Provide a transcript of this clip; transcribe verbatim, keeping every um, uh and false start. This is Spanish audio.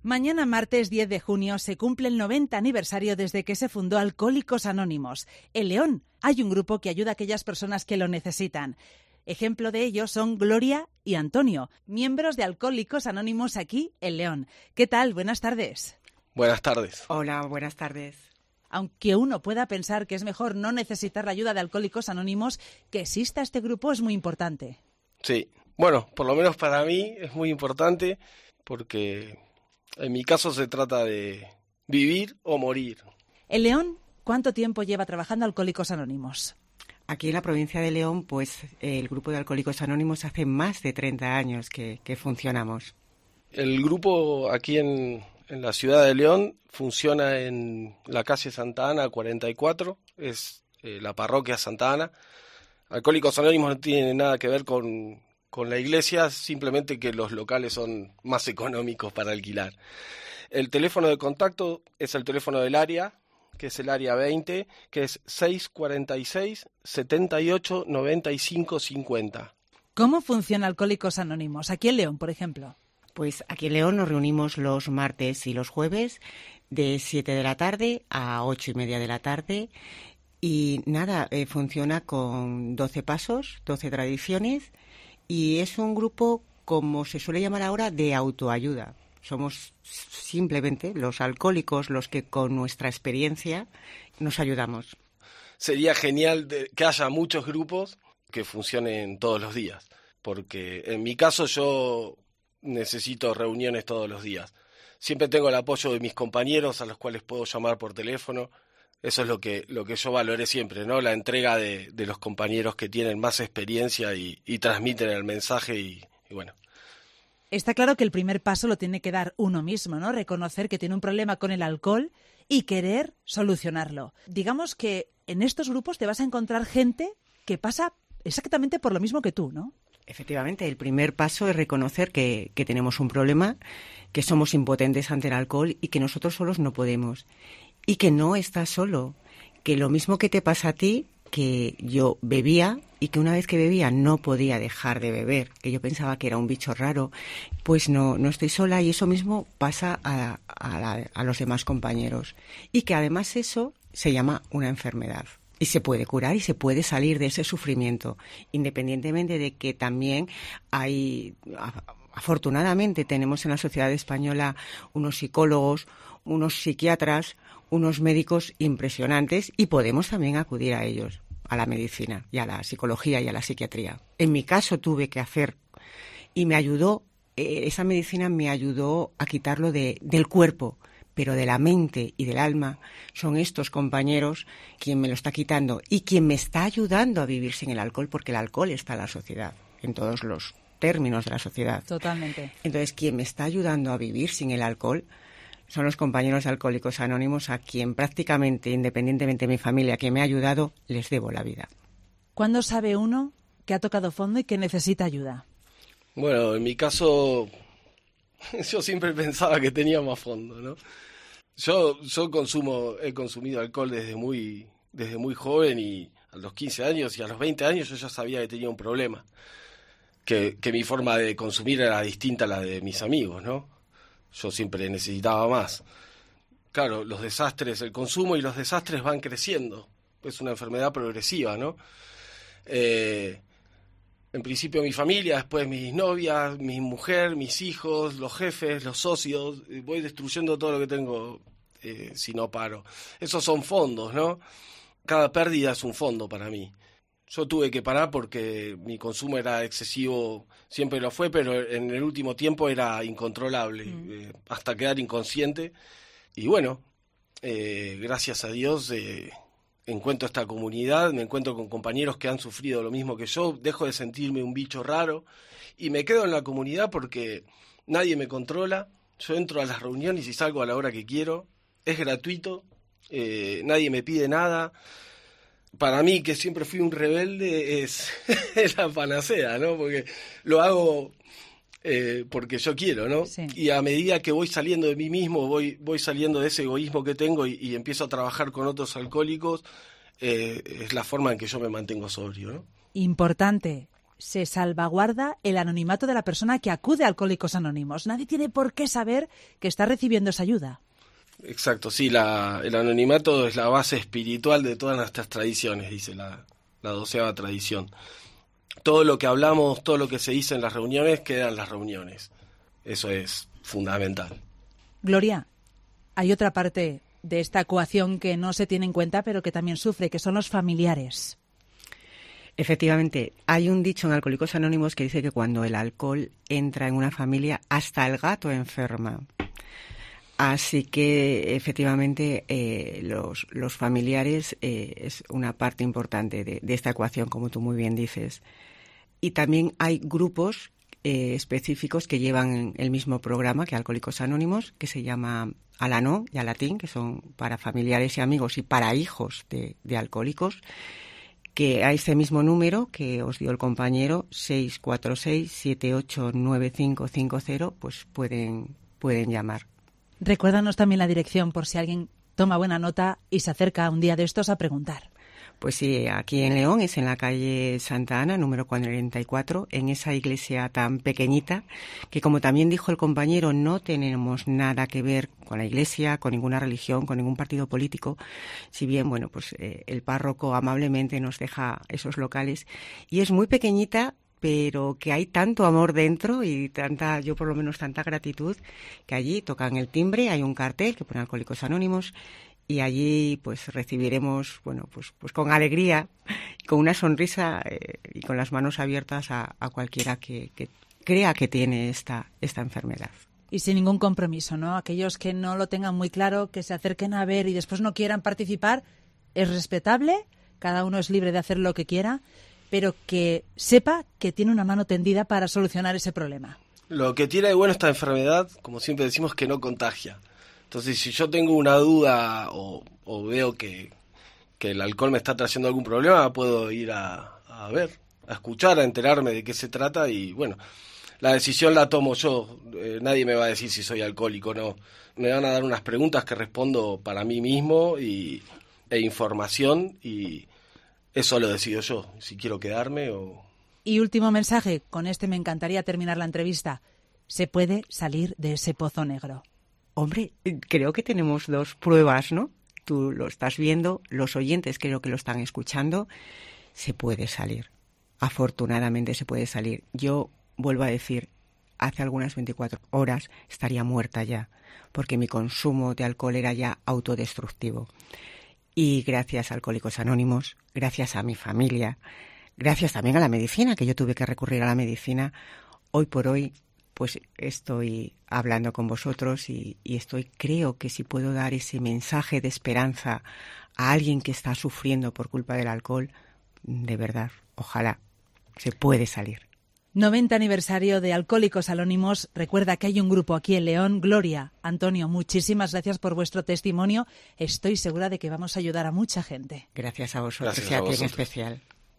Mañana, martes diez de junio, se cumple el noventa aniversario desde que se fundó Alcohólicos Anónimos. En León hay un grupo que ayuda a aquellas personas que lo necesitan. Ejemplo de ello son Gloria y Antonio, miembros de Alcohólicos Anónimos aquí en León. ¿Qué tal? Buenas tardes. Buenas tardes. Hola, buenas tardes. Aunque uno pueda pensar que es mejor no necesitar la ayuda de Alcohólicos Anónimos, que exista este grupo es muy importante. Sí, bueno, por lo menos para mí es muy importante porque en mi caso se trata de vivir o morir. En León, ¿cuánto tiempo lleva trabajando Alcohólicos Anónimos? Aquí en la provincia de León, pues el grupo de Alcohólicos Anónimos hace más de treinta años que, que funcionamos. El grupo aquí en, en la ciudad de León funciona en la calle Santa Ana cuarenta y cuatro, es eh, la parroquia Santa Ana. Alcohólicos Anónimos no tiene nada que ver con, con la iglesia, simplemente que los locales son más económicos para alquilar. El teléfono de contacto es el teléfono del área, que es el área veinte, que es seis cuarenta y seis, setenta y ocho, noventa y cinco, cincuenta. ¿Cómo funciona Alcohólicos Anónimos? Aquí en León, por ejemplo. Pues aquí en León nos reunimos los martes y los jueves de siete de la tarde a ocho y media de la tarde. Y nada, eh, funciona con doce pasos, doce tradiciones, y es un grupo, como se suele llamar ahora, de autoayuda. Somos simplemente los alcohólicos los que con nuestra experiencia nos ayudamos. Sería genial de, que haya muchos grupos que funcionen todos los días, porque en mi caso yo necesito reuniones todos los días. Siempre tengo el apoyo de mis compañeros a los cuales puedo llamar por teléfono. Eso es lo que, lo que yo valoré siempre, ¿no? La entrega de, de los compañeros que tienen más experiencia y, y transmiten el mensaje y, y bueno. Está claro que el primer paso lo tiene que dar uno mismo, ¿no? Reconocer que tiene un problema con el alcohol y querer solucionarlo. Digamos que en estos grupos te vas a encontrar gente que pasa exactamente por lo mismo que tú, ¿no? Efectivamente, el primer paso es reconocer que, que tenemos un problema, que somos impotentes ante el alcohol y que nosotros solos no podemos. Y que no estás solo, que lo mismo que te pasa a ti, que yo bebía y que una vez que bebía no podía dejar de beber, que yo pensaba que era un bicho raro, pues no, no estoy sola y eso mismo pasa a, a, la, a los demás compañeros. Y que además eso se llama una enfermedad. Y se puede curar y se puede salir de ese sufrimiento, independientemente de que también hay, afortunadamente tenemos en la sociedad española unos psicólogos, unos psiquiatras, unos médicos impresionantes y podemos también acudir a ellos, a la medicina y a la psicología y a la psiquiatría. En mi caso tuve que hacer y me ayudó, eh, esa medicina me ayudó a quitarlo de, del cuerpo, pero de la mente y del alma son estos compañeros quien me lo está quitando y quien me está ayudando a vivir sin el alcohol, porque el alcohol está en la sociedad, en todos los términos de la sociedad. Totalmente. Entonces, quien me está ayudando a vivir sin el alcohol son los compañeros de Alcohólicos Anónimos, a quien prácticamente, independientemente de mi familia, que me ha ayudado, les debo la vida. ¿Cuándo sabe uno que ha tocado fondo y que necesita ayuda? Bueno, en mi caso, yo siempre pensaba que tenía más fondo, ¿no? Yo, yo consumo, he consumido alcohol desde muy, desde muy joven y a los quince años y a los veinte años yo ya sabía que tenía un problema, que, que mi forma de consumir era distinta a la de mis amigos, ¿no? Yo siempre necesitaba más. Claro, los desastres, el consumo y los desastres van creciendo. Es una enfermedad progresiva, ¿no? Eh, en principio mi familia, después mis novias, mi mujer, mis hijos, los jefes, los socios. Voy destruyendo todo lo que tengo eh, si no paro. Esos son fondos, ¿no? Cada pérdida es un fondo para mí. Yo tuve que parar porque mi consumo era excesivo, siempre lo fue, pero en el último tiempo era incontrolable, mm. eh, hasta quedar inconsciente. Y bueno, eh, gracias a Dios eh, encuentro esta comunidad, me encuentro con compañeros que han sufrido lo mismo que yo, dejo de sentirme un bicho raro y me quedo en la comunidad porque nadie me controla. Yo entro a las reuniones y salgo a la hora que quiero, es gratuito, eh, nadie me pide nada. Para mí, que siempre fui un rebelde, es, es la panacea, ¿no? Porque lo hago eh, porque yo quiero, ¿no? Sí. Y a medida que voy saliendo de mí mismo, voy voy saliendo de ese egoísmo que tengo y, y empiezo a trabajar con otros alcohólicos, eh, es la forma en que yo me mantengo sobrio, ¿no? Importante, se salvaguarda el anonimato de la persona que acude a Alcohólicos Anónimos. Nadie tiene por qué saber que está recibiendo esa ayuda. Exacto, sí, la, el anonimato es la base espiritual de todas nuestras tradiciones, dice la, la doceava tradición. Todo lo que hablamos, todo lo que se dice en las reuniones, queda en las reuniones. Eso es fundamental. Gloria, hay otra parte de esta ecuación que no se tiene en cuenta, pero que también sufre, que son los familiares. Efectivamente, hay un dicho en Alcohólicos Anónimos que dice que cuando el alcohol entra en una familia, hasta el gato enferma. Así que, efectivamente, eh, los, los familiares eh, es una parte importante de, de esta ecuación, como tú muy bien dices. Y también hay grupos eh, específicos que llevan el mismo programa que Alcohólicos Anónimos, que se llama Alanó y Alatín, que son para familiares y amigos y para hijos de, de alcohólicos, que a ese mismo número que os dio el compañero, seis cuatro seis, siete ocho nueve cinco cinco cero, pues pueden, pueden llamar. Recuérdanos también la dirección por si alguien toma buena nota y se acerca un día de estos a preguntar. Pues sí, aquí en León es en la calle Santa Ana, número cuarenta y cuatro, en esa iglesia tan pequeñita, que como también dijo el compañero, no tenemos nada que ver con la iglesia, con ninguna religión, con ningún partido político, si bien, bueno, pues eh, el párroco amablemente nos deja esos locales, y es muy pequeñita, pero que hay tanto amor dentro y tanta, yo por lo menos tanta gratitud, que allí tocan el timbre, hay un cartel que pone Alcohólicos Anónimos, y allí pues recibiremos, bueno, pues pues con alegría, con una sonrisa eh, y con las manos abiertas a, a cualquiera que, que crea que tiene esta, esta enfermedad. Y sin ningún compromiso, ¿no? Aquellos que no lo tengan muy claro, que se acerquen a ver y después no quieran participar, es respetable, cada uno es libre de hacer lo que quiera, pero que sepa que tiene una mano tendida para solucionar ese problema. Lo que tiene de bueno esta enfermedad, como siempre decimos, que no contagia. Entonces, si yo tengo una duda o, o veo que, que el alcohol me está trayendo algún problema, puedo ir a, a ver, a escuchar, a enterarme de qué se trata y, bueno, la decisión la tomo yo. Eh, nadie me va a decir si soy alcohólico o no. Me van a dar unas preguntas que respondo para mí mismo y, e información y eso lo decido yo, si quiero quedarme o... Y último mensaje, con este me encantaría terminar la entrevista. Se puede salir de ese pozo negro. Hombre, creo que tenemos dos pruebas, ¿no? Tú lo estás viendo, los oyentes creo que lo están escuchando. Se puede salir. Afortunadamente se puede salir. Yo vuelvo a decir, hace algunas veinticuatro horas estaría muerta ya, porque mi consumo de alcohol era ya autodestructivo. Y gracias a Alcohólicos Anónimos, gracias a mi familia, gracias también a la medicina, que yo tuve que recurrir a la medicina, hoy por hoy pues estoy hablando con vosotros y, y estoy, creo que si puedo dar ese mensaje de esperanza a alguien que está sufriendo por culpa del alcohol, de verdad, ojalá se puede salir. noventa aniversario de Alcohólicos Anónimos. Recuerda que hay un grupo aquí en León. Gloria, Antonio, muchísimas gracias por vuestro testimonio. Estoy segura de que vamos a ayudar a mucha gente. Gracias a vosotros Gracias y a a ti en vosotros. especial.